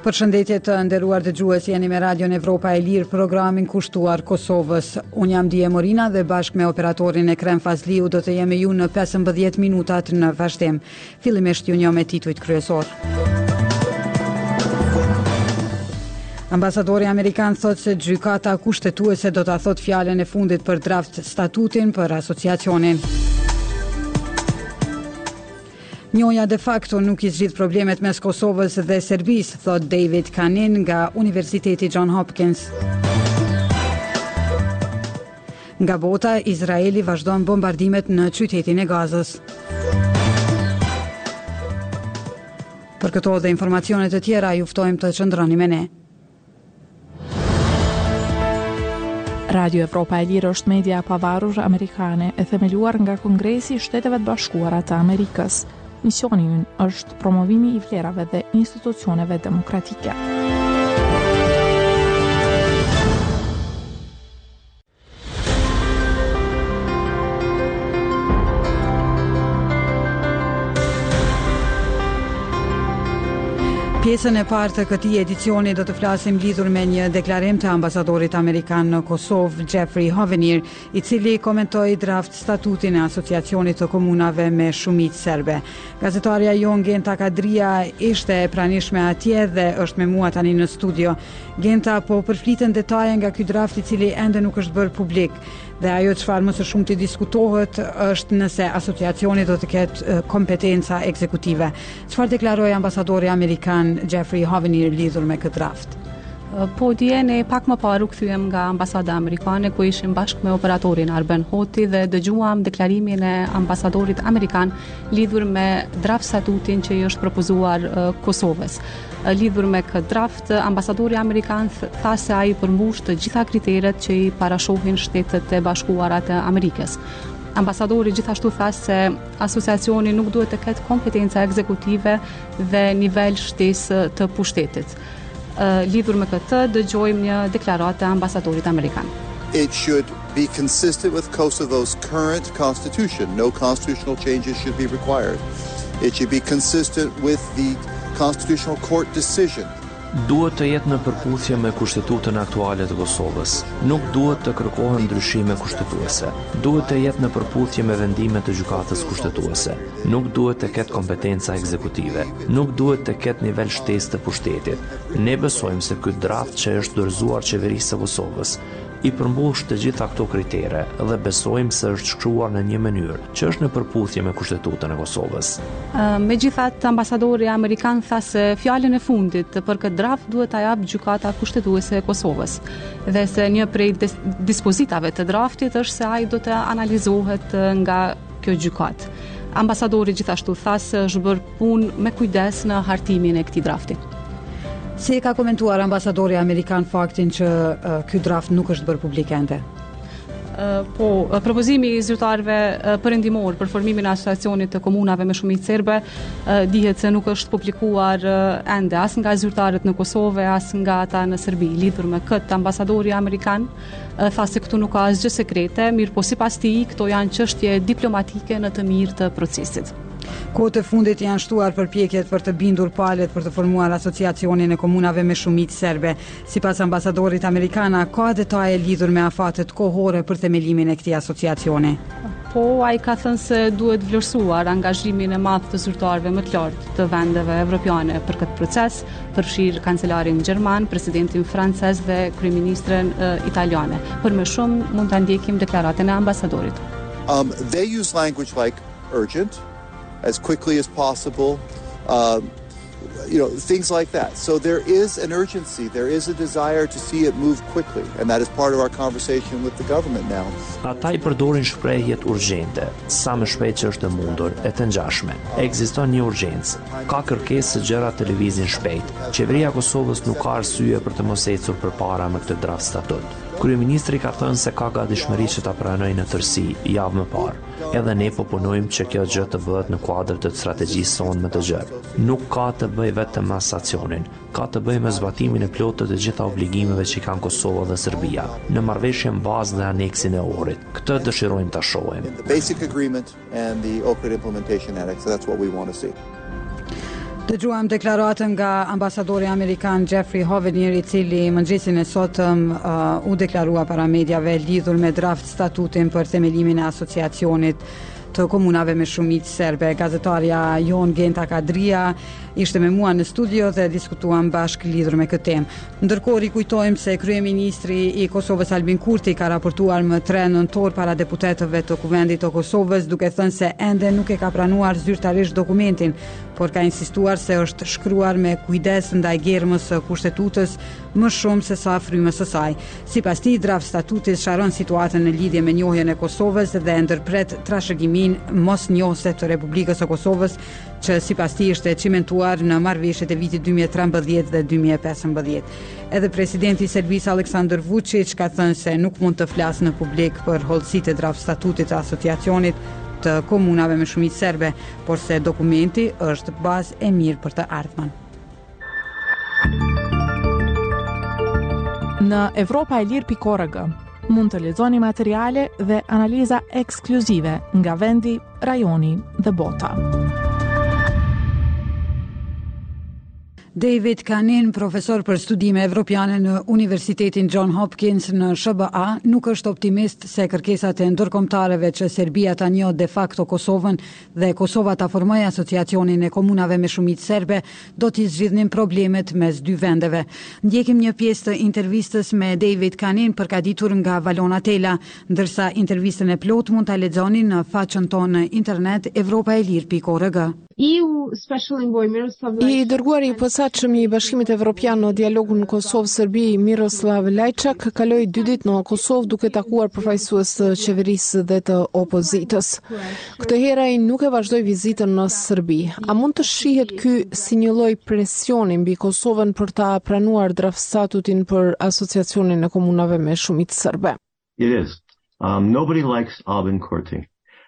Përshëndetje të nderuar dëgjues, jeni me Radion Evropa e Lirë, programin kushtuar Kosovës. Unë jam Dije Morina dhe bashkë me operatorin Ekrem Fazliu do të jemi ju në 15 minutat në vazhdim. Fillimisht ju njoh me titujt kryesor. Ambasadori Amerikan thot se gjykata kushtetuese do ta thot fjalën e fundit për draft statutin për asociacionin. Njoja de facto nuk I zgjidh problemet mes Kosovës dhe Serbisë, thot David Kanin nga Universiteti John Hopkins. Nga bota, Izraeli vazhdon bombardimet në qytetin e Gazës. Për këto dhe informacionet e tjera, ju ftojmë të qëndroni me ne. Radio Evropa e Lirë është media e pavarur amerikane e themeluar nga Kongresi I Shteteve të Bashkuara të Amerikës. Misioni ynë është promovimi I vlerave dhe institucioneve demokratike. Pjesën e parë të këtij edicioni do të flasim lidhur me një deklarim të ambasadorit amerikan në Kosovë, Jeffrey Hovenier, I cili komentoi draft statutin e asociacionit të komunave me shumicë serbe. Gazetarja jon Genta Kadria ishte e pranishme atje dhe është me mua tani në studio. Genta, po përfliten detaje nga ky draft I cili ende nuk është bërë publik. Dhe ajo çfarë më së shumti diskutohet është nëse asociacioni do të ketë kompetenca ekzekutive. Çfarë deklaroi ambasadori amerikan Jeffrey Hovenier lidhur me këtë draft? Po dje ne pak më parë u kthyem nga ambasada amerikane ku ishim bashkë me operatorin Arben Hoti dhe dëgjuam deklarimin e ambasadorit amerikan lidhur me draft statutin që I është propozuar Kosovës. Lidhur me këtë draft, ambasadori amerikan tha se ai përmbush të gjitha kriteret që I parashohin Shtetet e Bashkuara të Amerikës. Ambasadori gjithashtu tha se asociacioni nuk duhet të ketë kompetenca ekzekutive dhe nivel shtesë të pushtetit. Lidhur me këtë, dëgjojmë një deklaratë të ambasadorit amerikan. It should be consistent with Kosovo's current constitution. No constitutional changes should be required. It should be consistent with the Constitutional Court decision. Duhet të jetë në përputhje me kushtetutën aktuale të Kosovës. Nuk duhet të kërkohen ndryshime kushtetuese. Duhet të jetë në përputhje me vendimet të gjykatës kushtetuese. Nuk duhet të ketë kompetenca ekzekutive. Nuk duhet të ketë nivel shtesë të pushtetit. Ne besojmë se ky draft që është dorëzuar qeverisë së Kosovës I përmbush të gjitha këto kritere dhe besojmë se është shkruar në një mënyrë që është në përputhje me kushtetutën e Kosovës. Megjithatë, ambasadori amerikan tha se fjalën e fundit për këtë draft duhet ta jap gjykata kushtetuese e Kosovës dhe se një prej dispozitave të draftit është se ai do të analizohet nga kjo gjykatë. Ambasadori gjithashtu tha se është bërë punë me kujdes në hartimin e këtij drafti. Si ka komentuar ambasadori amerikan faktin që ky draft nuk është bërë publik ende? Po, propozimi I zyrtarëve perëndimor për formimin e asociacionit të komunave me shumicë serbe dihet se nuk është publikuar ende as nga zyrtarët në Kosovë as nga ata në Serbi. Lidhur me këtë, ambasadori amerikan tha se këtu nuk ka asgjë sekrete, mirë po sipas tij këto janë çështje diplomatike në të mirë të procesit. Kohët e fundit janë shtuar përpjekjet për të bindur palët për të formuar asociacionin e komunave me shumicë serbe. Sipas ambasadorit amerikan, ka detaje lidhur me afatet kohore për themelimin e këtij asociacioni. Po, ai ka thënë se duhet vlerësuar angazhimin e madh të zyrtarëve më të lartë të vendeve evropiane për këtë proces, përfshir kancelarin gjerman, presidentin francez dhe kryeministren italiane. Për më shumë mund ta ndjekim deklaratën e ambasadorit. They use language like urgent, as quickly as possible, things like that. So there is an urgency, there is a desire to see it move quickly, and that is part of our conversation with the government now. Ata I përdorin shprehjet urgjente, sa më shpejt që është mundur, e të ngjashme. Ekziston një urgjencë, ka kërkesë së gjëra të lëvizin shpejt. Qeveria e Kosovës nuk ka arsye për të mos ecur përpara me këtë draft statut. Kryeministri ka thënë se ka gatishmëri që ta pranojë në tërësi javë më parë. Edhe ne po punojmë që kjo gjë të bëhet në kuadër të strategjisë sonë më të gjerë. Nuk ka të bëjë vetëm me asociacionin, ka të bëjë me zbatimin e plotë të gjitha obligimeve që kanë Kosova dhe Serbia, në marrëveshjen bazë dhe aneksin e Ohrit. Këtë dëshirojmë ta shohim. The basic agreement and the Ohrid implementation annex, that's what we want to see. Dëgjuam deklaratën nga ambasadori amerikan Jeffrey Hovenier, I cili mëngjesin e sotëm u deklarua para mediave lidhur me draft statutin për themelimin e asociacionit të komunave me shumicë serbe. Gazetarja Jon Genta Kadria ishte me mua në studio dhe diskutuam bashkë lidhur me këtë temë. Ndërkohë rikujtojmë se kryeministri I Kosovës Albin Kurti ka raportuar më 3 nëntor para deputetëve të Kuvendit të Kosovës, duke thënë se ende nuk e ka pranuar zyrtarisht dokumentin, por ka insistuar se është shkruar me kujdes ndaj germës së kushtetutës më shumë se sa frymës së saj. Sipas tij, draft statuti sqaron situatën në lidhje me njohjen e Kosovës dhe ndërpret trashëgimin mosnjohëse të Republikës së Kosovës, që sipas tij është cimentuar në marrëveshjet e vitit 2013 dhe 2015. Edhe presidenti I Serbisë Aleksandar Vučić ka thënë se nuk mund të flasë në publik për hollësitë e draft statutit të asociacionit të komunave me shumicë serbe, por se dokumenti është bazë e mirë për të ardhmen. Në evropaelir.org mund të lexoni materiale dhe analiza ekskluzive nga vendi, rajoni dhe bota. David Kanin, profesor për studime evropiane në Universitetin John Hopkins në SBA, nuk është optimist se kërkesat e ndërkombëtarëve që Serbia ta njohë de facto Kosovën dhe Kosova ta formojë asociacionin e komunave me shumicë serbe do t'i zgjidhnin problemet mes dy vendeve. Ndjekim një pjesë të intervistës me David Kanin përgatitur nga Valona Tela, ndërsa intervistën e plot mund ta lexoni në faqen tonë në internet evropaelir.org. I dërguari I posaçëm I Bashkimit Evropian në dialogun Kosovë-Serbi, Miroslav Lajçak, kaloi 2 ditë në Kosovë duke takuar përfaqësues të qeverisë dhe të opozitës. Këtë herë ai nuk e vazhdoi vizitën në Serbi. A mund të shihet ky si një lloj presioni mbi Kosovën për ta pranuar draft statutin për asociacionin e komunave me shumicë serbe? It is. Nobody likes Albin Kurti.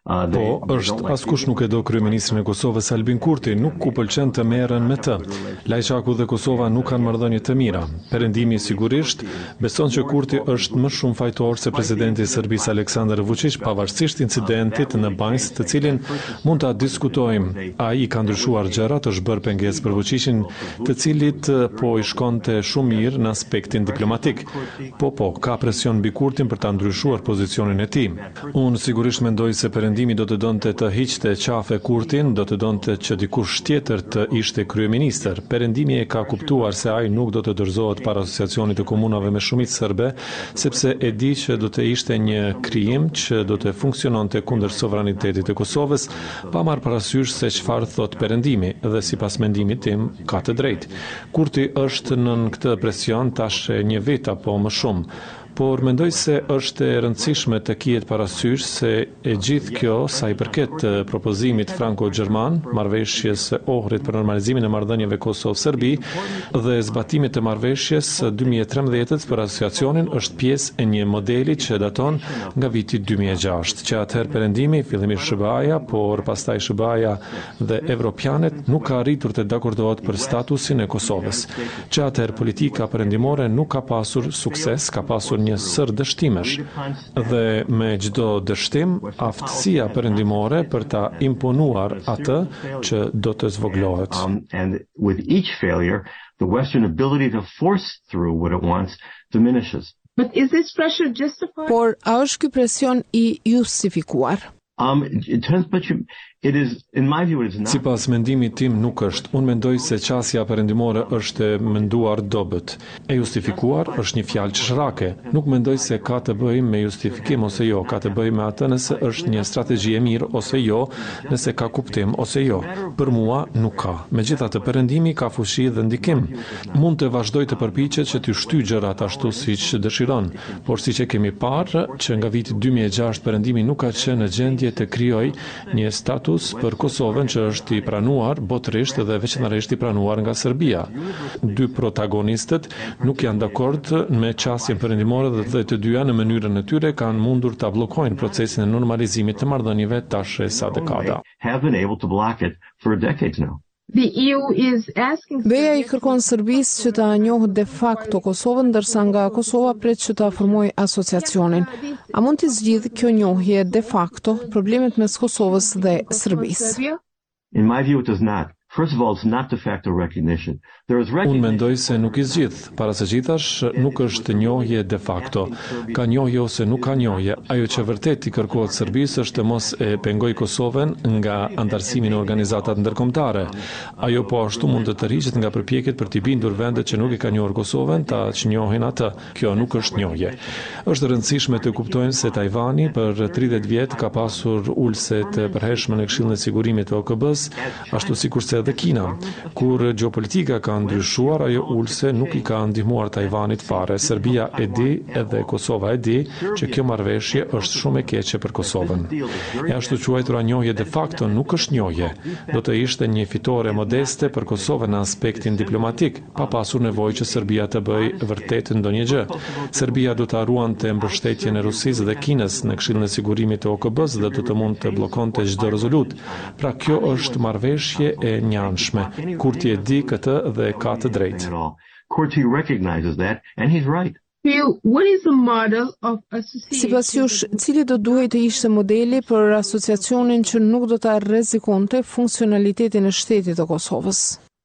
Askush nuk e do kryeministrin e Kosovës Albin Kurti, nuk ku pëlqen të merren me të. Lajçaku dhe Kosova nuk kanë marrëdhënie të mira. Perëndimi sigurisht beson që Kurti është më shumë fajtor se presidenti I Serbisë Aleksandar Vučić, pavarësisht incidentit në Banjs, të cilin mund ta diskutojmë. Ai ka ndryshuar gjërat, është bërë pengesë për Vučićin, të cilit po I shkonte shumë mirë në aspektin diplomatik. Ka presion mbi Kurtin për ta ndryshuar pozicionin e tij. Unë sigurisht mendoj se Perëndimi do të donte të hiqte qafe Kurtin, do të donte që dikush tjetër të ishte kryeministër. Perëndimi e ka kuptuar se ai nuk do të dorëzohet para asociacionit të komunave me shumicë serbe, sepse e di që do të ishte një krijim që do të funksiononte kundër sovranitetit të Kosovës, pa marrë parasysh se çfarë thot Perëndimi, dhe sipas mendimit tim ka të drejtë. Kurti është nën këtë presion tash 1 vit apo më shumë. Por mendoj se është e rëndësishme të kihet parasysh se e gjithë kjo sa I përket propozimit franko-gjerman, marrëveshjes së Ohrit për normalizimin e marrëdhënieve Kosovë-Serbi dhe zbatimit të marrëveshjes së 2013 për asociacionin është pjesë e një modeli që daton nga viti 2006, që atëherë Perëndimi, fillimisht SBA-ja, por pastaj SBA-ja dhe evropianët nuk ka arritur të dakordohet për statusin e Kosovës. Që atëherë politika perëndimore nuk ka pasur sukses, ka pasur një sër dështimesh dhe me çdo dështim aftësia perëndimore për ta imponuar atë që do të zvoglohet. And with each failure, the Western ability to force through what it wants diminishes. But is this pressure justified? Por a është ky presion I justifikuar? It is, in my view, it is not. Sipas mendimit tim nuk është. Unë mendoj se qasja perëndimore është e menduar dobët. E justifikuar është një fjalë çshrake. Nuk mendoj se ka të bëjë me justifikim ose jo, ka të bëjë me atë nëse është një strategji e mirë ose jo, nëse ka kuptim ose jo. Për mua nuk ka. Megjithatë Perëndimi ka fushi dhe ndikim. Mund të vazhdoj të përpiqet që të shtyjë gjërat ashtu siç dëshiron, por siç e kemi parë që nga viti 2006 Perëndimi nuk ka qenë në gjendje të krijojë një status për Kosovën që është I pranuar botërisht dhe veçanërisht I pranuar nga Serbia. Dy protagonistët nuk janë dakord me qasjen perëndimore dhe të dyja në mënyrën e tyre kanë mundur ta bllokojnë procesin e normalizimit të marrëdhënieve tash sa dekada. BEA I kërkon Serbisë që ta njohë de facto Kosovën, ndërsa nga Kosova pret që ta formojë asociacionin. A mund të zgjidhë kjo njohje de facto problemet mes Kosovës dhe Serbisë? In my view, it does not. First of all, it's not de facto recognition. There is Unë recognition. mendoj se nuk i zgjidh. Para se gjithash, nuk është njohje de facto. Ka njohje ose nuk ka njohje. Ajo që vërtet i kërkohet Serbisë është të mos e pengoj Kosovën nga antarësimi në organizatat ndërkombëtare. Ajo po ashtu mund të tërhiqet nga përpjekjet për t'i bindur vendet që nuk i ka njohur Kosovën ta që njohin atë. Kjo nuk është njohje. Është rëndësishme të kuptojnë se Tajvani për 30 vjet ka pasur ulse të përhershme në Këshillin e Sigurimit të OKB-s, ashtu sikurse edhe Kina. Kur gjeopolitika ka ndryshuar, ajo ulse nuk i ka ndihmuar Tajvanit fare. Serbia e di edhe Kosova e di që kjo marrëveshje është shumë e keqe për Kosovën. E ashtu quajtura njohje de facto nuk është njohje. Do të ishte një fitore modeste për Kosovën në aspektin diplomatik, pa pasur nevojë që Serbia të bëjë vërtet ndonjë gjë. Serbia do të ruante mbështetjen e Rusisë dhe Kinës në Këshillin e Sigurimit të OKB-s dhe do të mund të bllokonte çdo rezolut. Pra kjo është marrëveshje e njanshme. Kurti e di këtë dhe ka të drejtë. Kurti recognizes that, and he's right. What is the model of association? Sipas jush, cili do duhej të ishte modeli për asociacionin që nuk do ta rrezikonte funksionalitetin e shtetit të Kosovës?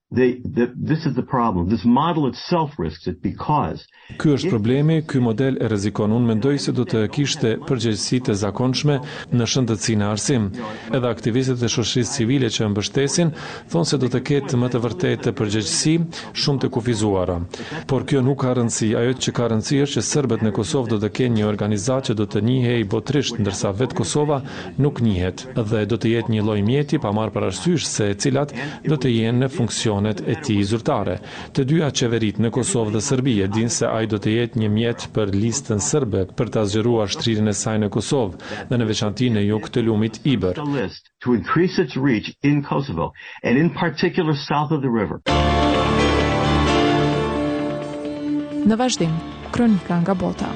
This is the problem. This model itself risks it because Ky është problemi, ky model e rrezikon. Unë mendoj se do të kishte përgjegjësi të zakonshme në shëndetësinë e arsim. Edhe aktivistët e shoqërisë civile që mbështesin thonë se do të ketë më të vërtetë përgjegjësi shumë të kufizuara. Por kjo nuk ka rëndësi. Ajo që ka rëndësi është që serbët në Kosovë do të kenë një organizatë që do të njihej botërisht, ndërsa vetë Kosova nuk njihet dhe do të jetë një lloj mjeti pa marrë parasysh se cilat do të jenë në funksionet e tij zyrtare. Të dyja qeveritë në Kosovë dhe Serbi e dinë se ai do të jetë një mjet për listën serbe për ta zgjeruar shtrirjen e saj në Kosovë dhe në veçanti në jug të lumit Iber. to increase its reach in Kosovo, and in particular south of the river. Në vazhdim, kronika nga bota.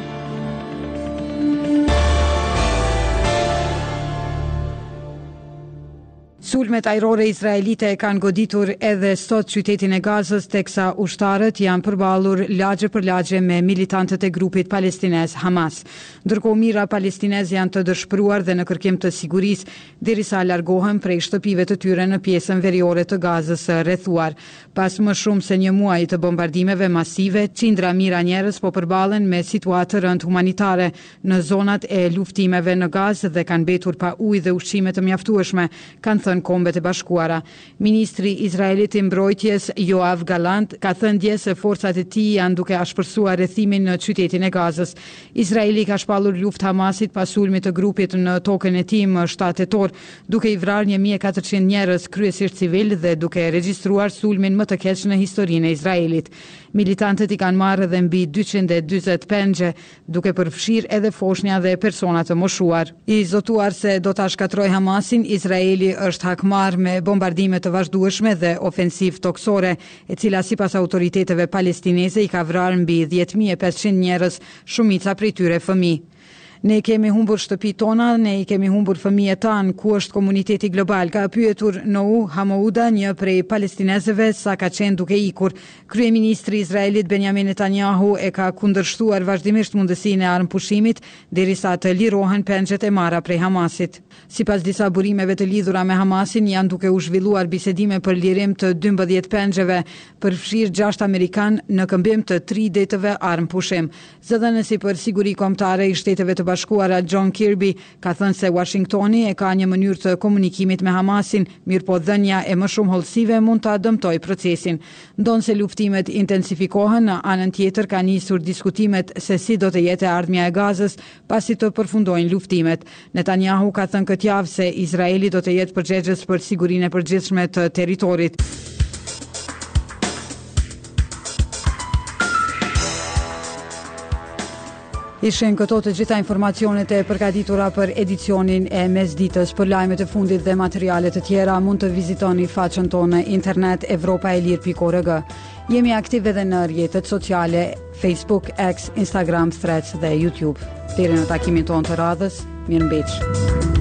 Sulmet ajrore izraelite kanë goditur edhe sot qytetin e Gazës, teksa ushtarët janë përballur lagje për lagje me militantët e grupit palestinez Hamas. Ndërkohë mijëra palestinez janë të dëshpëruar dhe në kërkim të sigurisë derisa largohen prej shtëpive të tyre në pjesën veriore të Gazës së rrethuar. Pas më shumë se një muaji të bombardimeve masive, qindra mijëra njerëz po përballen me situatë rënd humanitare në zonat e luftimeve në Gazë dhe kanë mbetur pa ujë dhe ushqime të mjaftueshme, kanë thënë Kombet e Bashkuara. Ministri Izraelit i mbrojtjes Yoav Gallant ka thënë dje se forcat e tij janë duke ashpërsuar rrethimin në qytetin e Gazës. Izraeli ka shpallur luftë Hamasit pas sulmit të grupit në tokën e tij më 7 tetor, duke i vrarë 1400 njerëz kryesisht civil dhe duke regjistruar sulmin më të keq në historinë e Izraelit. Militantët i kanë marrë edhe mbi 240 pengje, duke përfshirë edhe foshnja dhe persona të moshuar. I zotuar se do ta shkatrojë Hamasin, Izraeli është hakmar me bombardime të vazhdueshme dhe ofensiv toksore, e cila sipas autoriteteve palestineze i ka vrarë mbi 10.500 njerëz, shumica prej tyre fëmijë. Ne kemi humbur shtëpi tona, ne i kemi humbur fëmijët tanë, ku është komuniteti global, ka pyetur Nou Hamouda, një prej palestinezëve, sa ka qenë duke ikur. Kryeministri i Izraelit Benjamin Netanyahu e ka kundërshtuar vazhdimisht mundësinë e armëpushimit derisa të lirohen pengjet e marra prej Hamasit. Sipas disa burimeve të lidhura me Hamasin, janë duke u zhvilluar bisedime për lirim të 12 pengjeve, përfshirë 6 amerikan në këmbim të 3 detëve armëpushim. Zëdhënësi për siguri kombëtare i Shteteve të Bashkuara John Kirby ka thënë se Washingtoni e ka një mënyrë të komunikimit me Hamasin, mirëpo dhënia e më shumë hollësive mund ta dëmtojë procesin. Ndonse luftimet intensifikohen, në anën tjetër ka nisur diskutimet se si do të jetë ardhmja e Gazës pasi të përfundojnë luftimet. Netanyahu ka thënë këtë javë se Izraeli do të jetë përgjegjës për sigurinë e përgjithshme të territorit. Ishin këto të gjitha informacionet e përgatitura për edicionin e mesditës. Për lajmet e fundit dhe materialet të tjera mund të vizitoni faqen tonë në internet evropaelir.org. Jemi aktiv edhe në rrjetet sociale Facebook, X, Instagram, Threads dhe YouTube. Deri në takimin tonë të radhës, mirëmbëjtje.